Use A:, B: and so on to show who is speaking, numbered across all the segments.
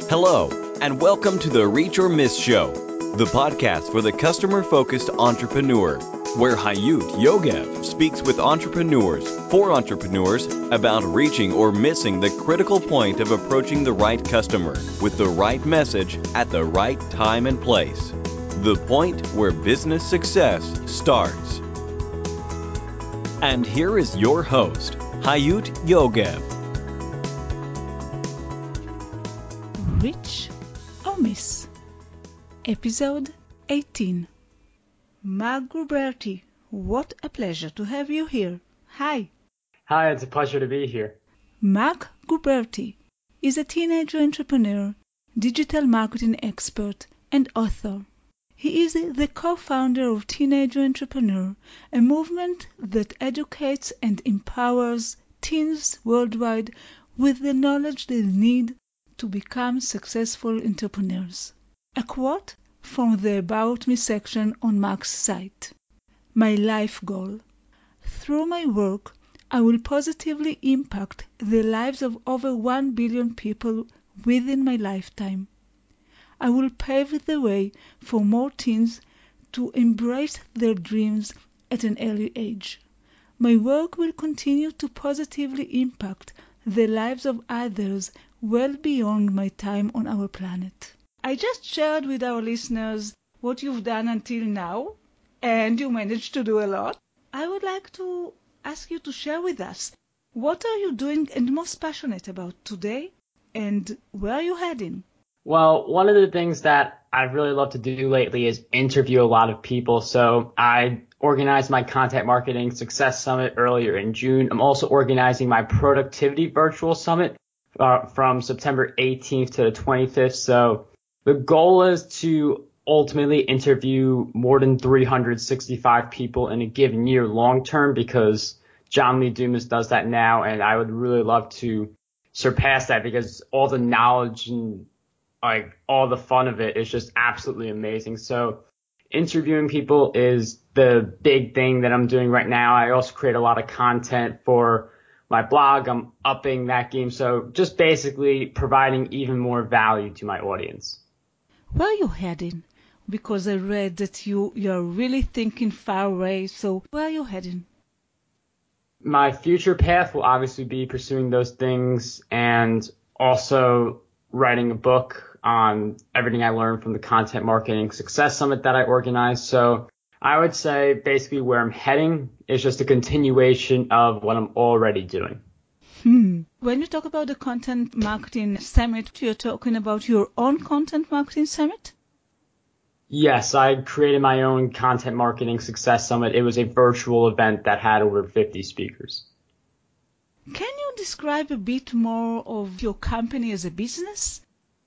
A: Hello, and welcome to the Reach or Miss Show, the podcast for the customer-focused entrepreneur, where Hayut Yogev speaks with entrepreneurs for entrepreneurs about reaching or missing the critical point of approaching the right customer with the right message at the right time and place. The point where business success starts. And here is your host, Hayut Yogev.
B: Reach or Miss, Episode 18. Mark Gruberti, what a pleasure to have you here. Hi.
C: Hi, it's a pleasure to be here.
B: Mark Gruberti is a teenager entrepreneur, digital marketing expert, and author. He is the co-founder of Teenager Entrepreneur, a movement that educates and empowers teens worldwide with the knowledge they need to become successful entrepreneurs. A quote from the About Me section on Mark's site. My life goal. Through my work, I will positively impact the lives of over 1 billion people within my lifetime. I will pave the way for more teens to embrace their dreams at an early age. My work will continue to positively impact the lives of others well beyond my time on our planet. I just shared with our listeners what you've done until now, and you managed to do a lot. I would like to ask you to share with us what are you doing and most passionate about today, and where are you heading?
C: Well, one of the things that I really love to do lately is interview a lot of people. So I organized my Content Marketing Success Summit earlier in June. I'm also organizing my Productivity Virtual Summit from September 18th to the 25th. So the goal is to ultimately interview more than 365 people in a given year long term, because John Lee Dumas does that now. And I would really love to surpass that, because all the knowledge and all the fun of it is just absolutely amazing. So interviewing people is the big thing that I'm doing right now. I also create a lot of content for my blog. I'm upping that game. So just basically providing even more value to my audience.
B: Where are you heading? Because I read that you're really thinking far away. So where are you heading?
C: My future path will obviously be pursuing those things and also writing a book on everything I learned from the Content Marketing Success Summit that I organized. So I would say basically where I'm heading is just a continuation of what I'm already doing.
B: When you talk about the Content Marketing Summit, you're talking about your own Content Marketing Summit?
C: Yes, I created my own Content Marketing Success Summit. It was a virtual event that had over 50 speakers.
B: Can you describe a bit more of your company as a business?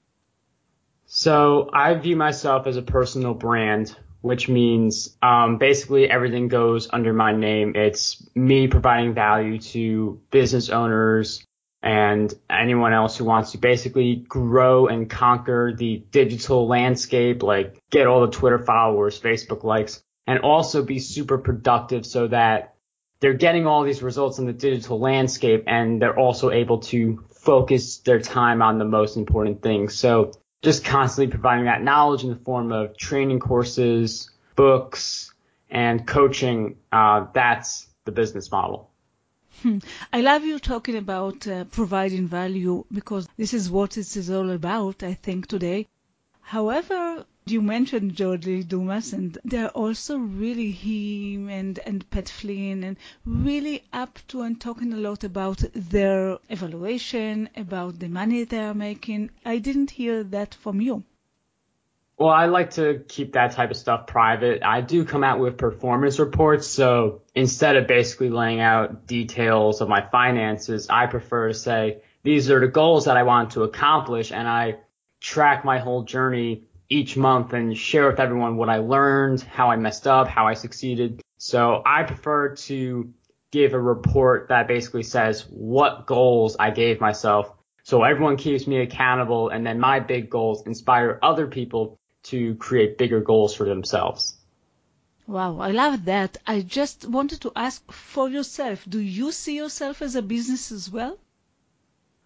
C: So I view myself as a personal brand, which means basically everything goes under my name. It's me providing value to business owners and anyone else who wants to basically grow and conquer the digital landscape, like get all the Twitter followers, Facebook likes, and also be super productive so that they're getting all these results in the digital landscape and they're also able to focus their time on the most important things. So just constantly providing that knowledge in the form of training courses, books, and coaching. That's the business model.
B: I love you talking about providing value, because this is what it is all about, I think, today. However, you mentioned George Lee Dumas, and they're also really him and Pat Flynn, and really up to and talking a lot about their evaluation, about the money they are making. I didn't hear that from you.
C: Well, I like to keep that type of stuff private. I do come out with performance reports. So instead of basically laying out details of my finances, I prefer to say, these are the goals that I want to accomplish. And I track my whole journey each month and share with everyone what I learned, how I messed up, how I succeeded. So I prefer to give a report that basically says what goals I gave myself, so everyone keeps me accountable, and then my big goals inspire other people to create bigger goals for themselves.
B: Wow, I love that. I just wanted to ask for yourself, do you see yourself as a business as well?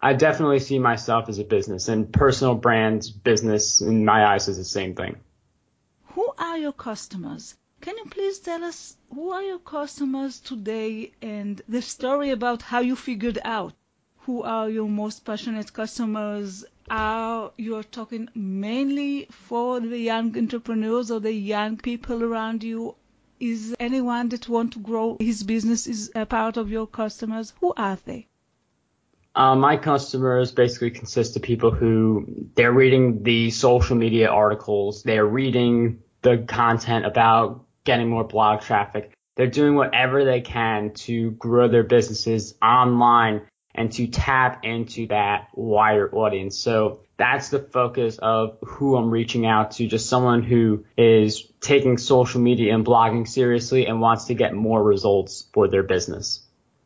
C: I definitely see myself as a business, and personal brands business in my eyes is the same thing.
B: Who are your customers? Can you please tell us who are your customers today and the story about how you figured out who are your most passionate customers? Are you talking mainly for the young entrepreneurs or the young people around you? Is anyone that want to grow his business is a part of your customers? Who are they?
C: My customers basically consist of people who they're reading the social media articles, they're reading the content about getting more blog traffic. They're doing whatever they can to grow their businesses online and to tap into that wider audience. So that's the focus of who I'm reaching out to, just someone who is taking social media and blogging seriously and wants to get more results for their business.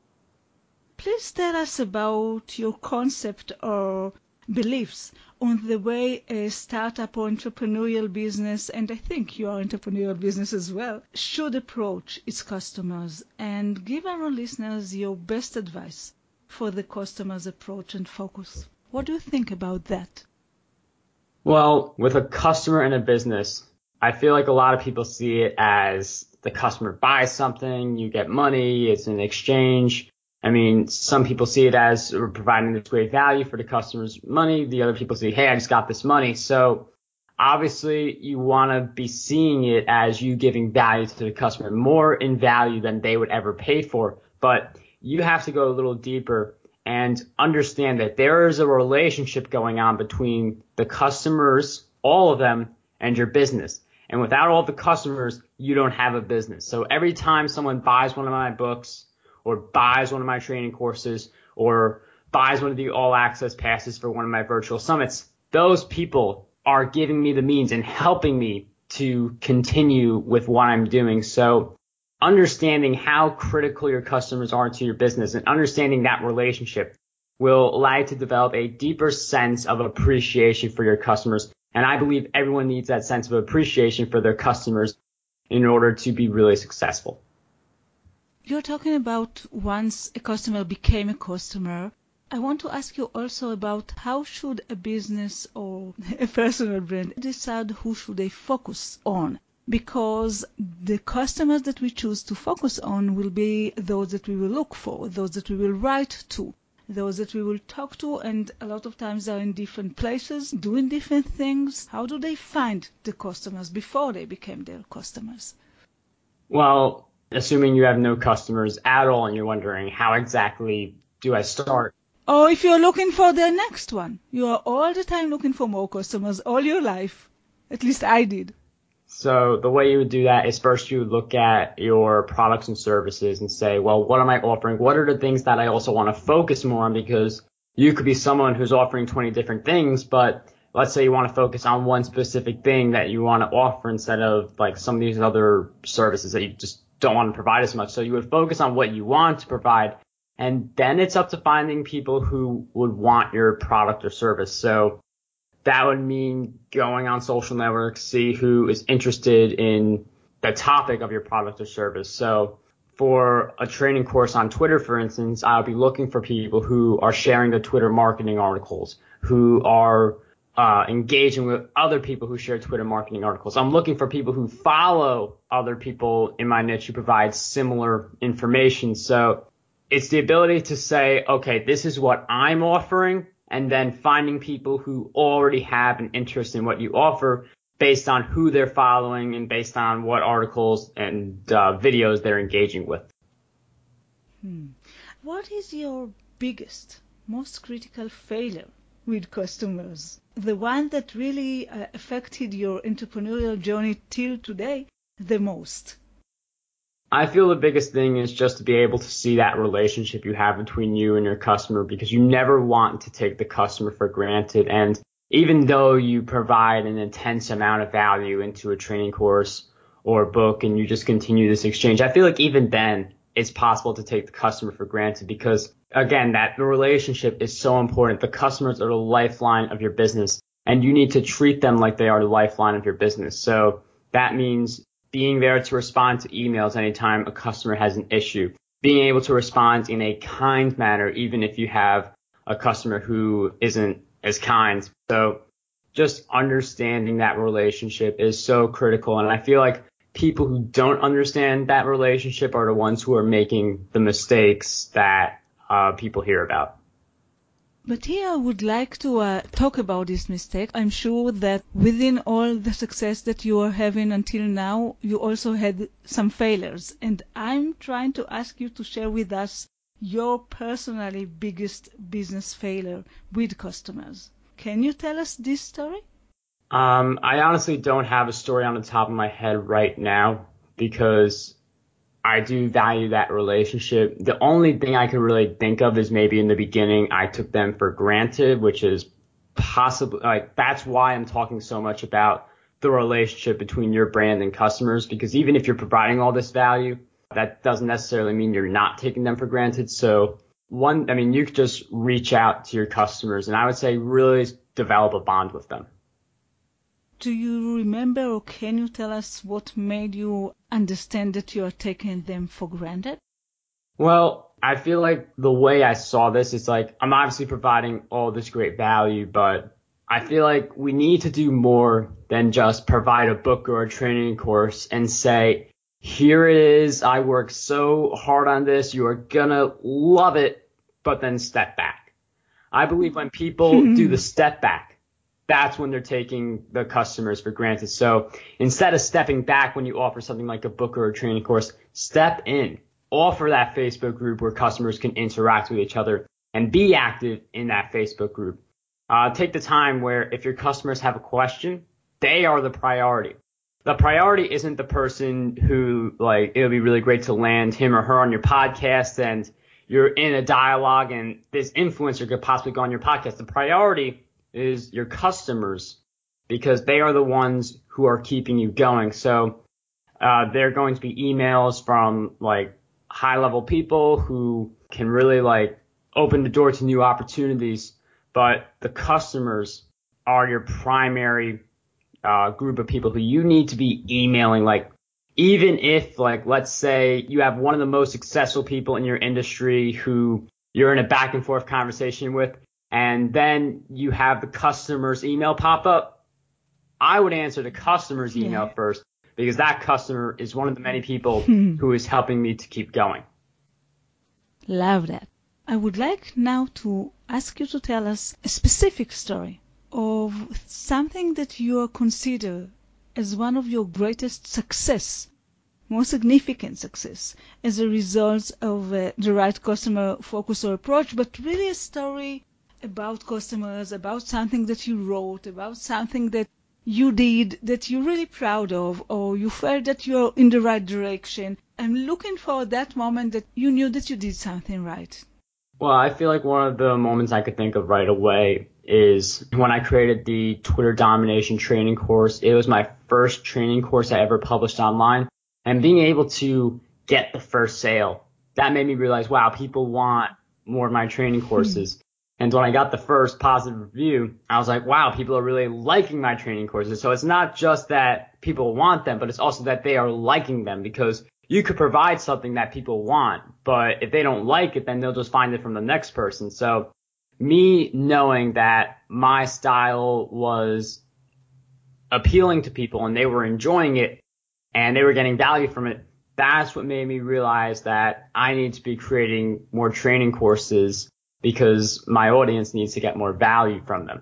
B: Please tell us about your concept or beliefs on the way a startup or entrepreneurial business, and I think your entrepreneurial business as well, should approach its customers, and give our listeners your best advice for the customer's approach and focus. What do you think about that?
C: Well, with a customer in a business, I feel like a lot of people see it as the customer buys something, you get money, it's an exchange. I mean, some people see it as we're providing this great value for the customer's money. The other people say, hey, I just got this money. So obviously you want to be seeing it as you giving value to the customer, more in value than they would ever pay for. But you have to go a little deeper and understand that there is a relationship going on between the customers, all of them, and your business. And without all the customers, you don't have a business. So every time someone buys one of my books, or buys one of my training courses, or buys one of the all access passes for one of my virtual summits, those people are giving me the means and helping me to continue with what I'm doing. So understanding how critical your customers are to your business and understanding that relationship will allow you to develop a deeper sense of appreciation for your customers. And I believe everyone needs that sense of appreciation for their customers in order to be really successful.
B: You're talking about once a customer became a customer. I want to ask you also about how should a business or a personal brand decide who should they focus on? Because the customers that we choose to focus on will be those that we will look for, those that we will write to, those that we will talk to, and a lot of times they're in different places, doing different things. How do they find the customers before they became their customers?
C: Well, assuming you have no customers at all and you're wondering how exactly do I start?
B: Or if you're looking for the next one, you are all the time looking for more customers all your life. At least I did.
C: So the way you would do that is first you would look at your products and services and say, well, what am I offering? What are the things that I also want to focus more on? Because you could be someone who's offering 20 different things, but let's say you want to focus on one specific thing that you want to offer instead of like some of these other services that you just don't want to provide as much. So you would focus on what you want to provide, and then it's up to finding people who would want your product or service. So that would mean going on social networks, see who is interested in the topic of your product or service. So for a training course on Twitter, for instance, I'll be looking for people who are sharing the Twitter marketing articles, who are engaging with other people who share Twitter marketing articles. I'm looking for people who follow other people in my niche who provide similar information. So it's the ability to say, okay, this is what I'm offering, and then finding people who already have an interest in what you offer based on who they're following and based on what articles and videos they're engaging with.
B: What is your biggest, most critical failure with customers? The one that really affected your entrepreneurial journey till today the most?
C: I feel the biggest thing is just to be able to see that relationship you have between you and your customer, because you never want to take the customer for granted. And even though you provide an intense amount of value into a training course or a book and you just continue this exchange, I feel like even then it's possible to take the customer for granted because, again, that relationship is so important. The customers are the lifeline of your business, and you need to treat them like they are the lifeline of your business. So that means being there to respond to emails anytime a customer has an issue, being able to respond in a kind manner, even if you have a customer who isn't as kind. So just understanding that relationship is so critical. And I feel like people who don't understand that relationship are the ones who are making the mistakes that people hear about.
B: But here I would like to talk about this mistake. I'm sure that within all the success that you are having until now, you also had some failures. And I'm trying to ask you to share with us your personally biggest business failure with customers. Can you tell us this story?
C: I honestly don't have a story on the top of my head right now because I do value that relationship. The only thing I can really think of is maybe in the beginning I took them for granted, which is possibly like that's why I'm talking so much about the relationship between your brand and customers, because even if you're providing all this value, that doesn't necessarily mean you're not taking them for granted. So you could just reach out to your customers and I would say really develop a bond with them.
B: Do you remember or can you tell us what made you understand that you are taking them for granted?
C: Well, I feel like the way I saw this is like I'm obviously providing all this great value, but I feel like we need to do more than just provide a book or a training course and say, here it is. I worked so hard on this. You are going to love it, but then step back. I believe when people do the step back, that's when they're taking the customers for granted. So instead of stepping back when you offer something like a book or a training course, step in, offer that Facebook group where customers can interact with each other and be active in that Facebook group. Take the time where if your customers have a question, they are the priority. The priority isn't the person who it would be really great to land him or her on your podcast and you're in a dialogue and this influencer could possibly go on your podcast. The priority is your customers because they are the ones who are keeping you going. So they're going to be emails from high level people who can really open the door to new opportunities. But the customers are your primary group of people who you need to be emailing. Even if let's say you have one of the most successful people in your industry who you're in a back and forth conversation with, and then you have the customer's email pop up, I would answer the customer's email first because that customer is one of the many people who is helping me to keep going.
B: Love that. I would like now to ask you to tell us a specific story of something that you consider as one of your greatest success, more significant success, as a result of the right customer focus or approach, but really a story about customers, about something that you wrote, about something that you did that you're really proud of, or you felt that you're in the right direction. I'm looking for that moment that you knew that you did something right.
C: Well, I feel like one of the moments I could think of right away is when I created the Twitter domination training course. It was my first training course I ever published online, and being able to get the first sale, that made me realize, wow, people want more of my training courses. And when I got the first positive review, I was like, wow, people are really liking my training courses. So it's not just that people want them, but it's also that they are liking them, because you could provide something that people want, but if they don't like it, then they'll just find it from the next person. So me knowing that my style was appealing to people and they were enjoying it and they were getting value from it, that's what made me realize that I need to be creating more training courses because my audience needs to get more value from them.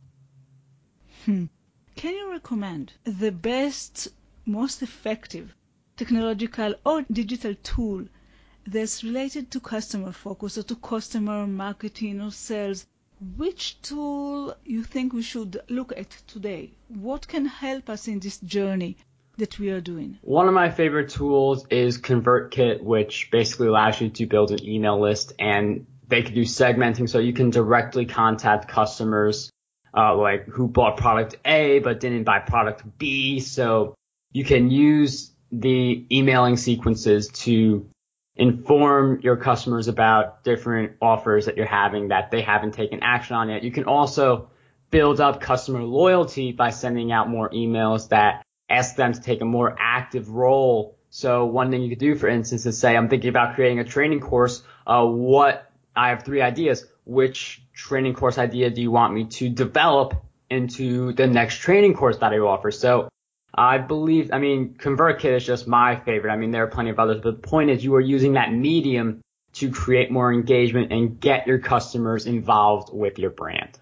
B: Can you recommend the best, most effective technological or digital tool that's related to customer focus or to customer marketing or sales? Which tool you think we should look at today? What can help us in this journey that we are doing?
C: One of my favorite tools is ConvertKit, which basically allows you to build an email list, and they can do segmenting so you can directly contact customers who bought product A but didn't buy product B. So you can use the emailing sequences to inform your customers about different offers that you're having that they haven't taken action on yet. You can also build up customer loyalty by sending out more emails that ask them to take a more active role. So one thing you could do, for instance, is say, I'm thinking about creating a training course. I have 3 ideas. Which training course idea do you want me to develop into the next training course that I offer? So I believe, ConvertKit is just my favorite. There are plenty of others, but the point is you are using that medium to create more engagement and get your customers involved with your brand.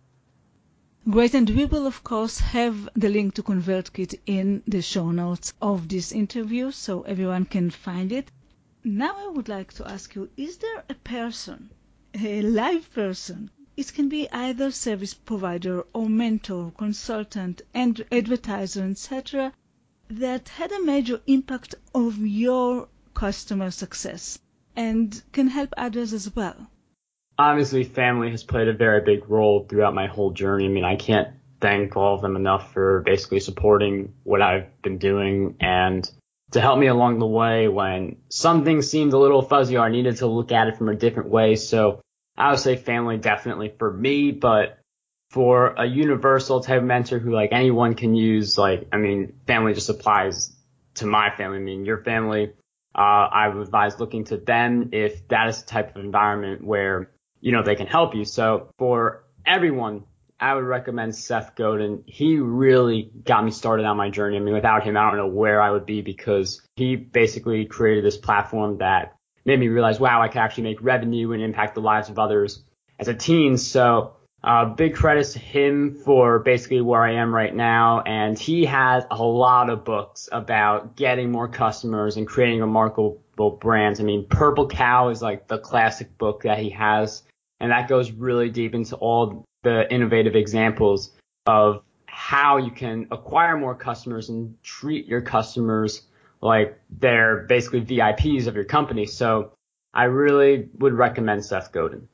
B: Great, and we will of course have the link to ConvertKit in the show notes of this interview so everyone can find it. Now I would like to ask you, is there a person, a live person? It can be either service provider or mentor, consultant, and advertiser, etc., that had a major impact on your customer success and can help others as well?
C: Obviously, family has played a very big role throughout my whole journey. I can't thank all of them enough for basically supporting what I've been doing and to help me along the way when some things seemed a little fuzzy or I needed to look at it from a different way. So I would say family definitely for me, but for a universal type of mentor who like anyone can use, family just applies to my family. Your family, I would advise looking to them if that is the type of environment where, they can help you. So for everyone, I would recommend Seth Godin. He really got me started on my journey. Without him, I don't know where I would be because he basically created this platform that made me realize, wow, I could actually make revenue and impact the lives of others as a teen. So big credits to him for basically where I am right now. And he has a lot of books about getting more customers and creating remarkable brands. Purple Cow is like the classic book that he has. And that goes really deep into all the innovative examples of how you can acquire more customers and treat your customers like they're basically VIPs of your company. So I really would recommend Seth Godin.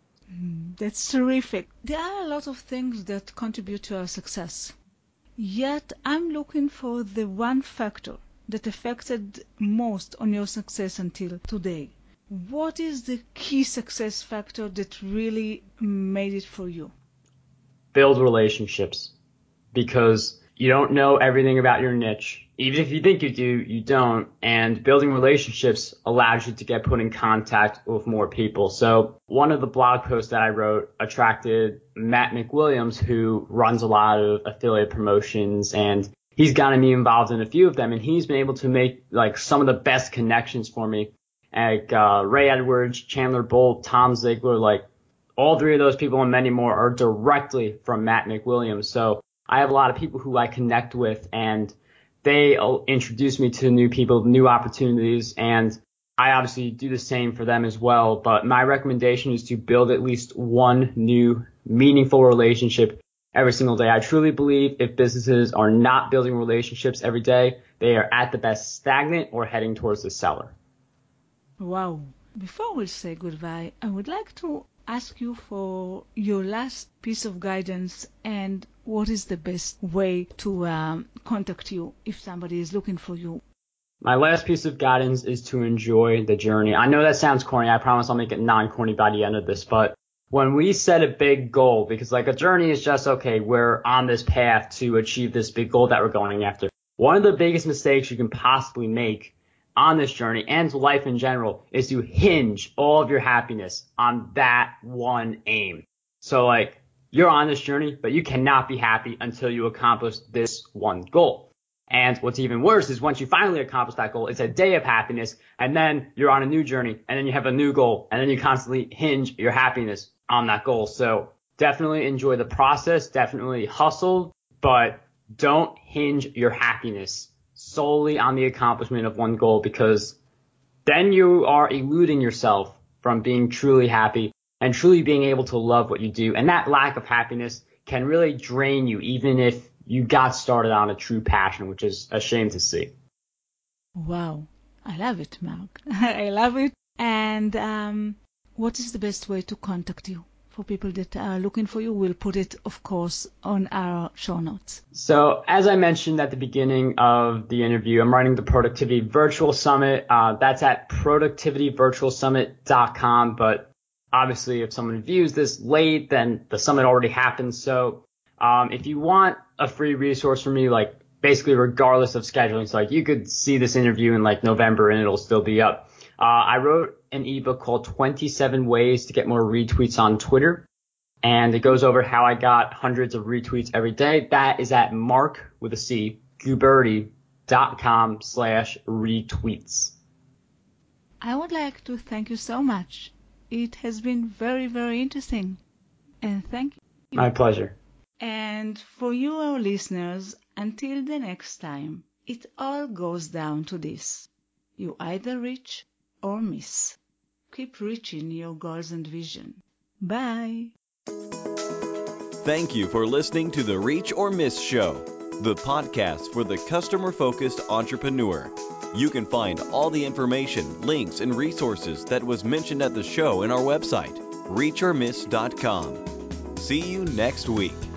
B: That's terrific. There are a lot of things that contribute to our success. Yet I'm looking for the one factor that affected most on your success until today. What is the key success factor that really made it for you?
C: Build relationships, because you don't know everything about your niche. Even if you think you do, you don't. And building relationships allows you to get put in contact with more people. So one of the blog posts that I wrote attracted Matt McWilliams, who runs a lot of affiliate promotions, and he's gotten me involved in a few of them. And he's been able to make like some of the best connections for me. Like Ray Edwards, Chandler Bolt, Tom Ziegler, like all three of those people and many more are directly from Matt McWilliams. So I have a lot of people who I connect with, and they introduce me to new people, new opportunities, and I obviously do the same for them as well. But my recommendation is to build at least one new meaningful relationship every single day. I truly believe if businesses are not building relationships every day, they are at the best stagnant or heading towards the cellar.
B: Wow. Before we say goodbye, I would like to ask you for your last piece of guidance and what is the best way to contact you if somebody is looking for you.
C: My last piece of guidance is to enjoy the journey. I know that sounds corny. I promise I'll make it non-corny by the end of this. But when we set a big goal, because like a journey is just, okay, we're on this path to achieve this big goal that we're going after. One of the biggest mistakes you can possibly make on this journey and life in general is to hinge all of your happiness on that one aim. So like you're on this journey, but you cannot be happy until you accomplish this one goal. And what's even worse is once you finally accomplish that goal, it's a day of happiness, and then you're on a new journey, and then you have a new goal, and then you constantly hinge your happiness on that goal. So definitely enjoy the process, definitely hustle, but don't hinge your happiness solely on the accomplishment of one goal, because then you are eluding yourself from being truly happy and truly being able to love what you do. And that lack of happiness can really drain you, even if you got started on a true passion, which is a shame to see.
B: Wow. I love it, Mark. I love it. And what is the best way to contact you? For people that are looking for you, we'll put it, of course, on our show notes.
C: So as I mentioned at the beginning of the interview, I'm running the Productivity Virtual Summit. That's at productivityvirtualsummit.com. But obviously, if someone views this late, then the summit already happened. So if you want a free resource from me, like basically regardless of scheduling, so like you could see this interview in like November and it'll still be up. I wrote an ebook called 27 Ways to Get More Retweets on Twitter. and it goes over how I got hundreds of retweets every day. That is at Mark with a C, Guberti.com/retweets.
B: I would like to thank you so much. It has been very, very interesting. And thank you.
C: My pleasure.
B: And for you, our listeners, until the next time, it all goes down to this. You either reach or miss. Keep reaching your goals and vision. Bye.
A: Thank you for listening to the Reach or Miss Show, the podcast for the customer-focused entrepreneur. You can find all the information, links, and resources that was mentioned at the show in our website, reachormiss.com. See you next week.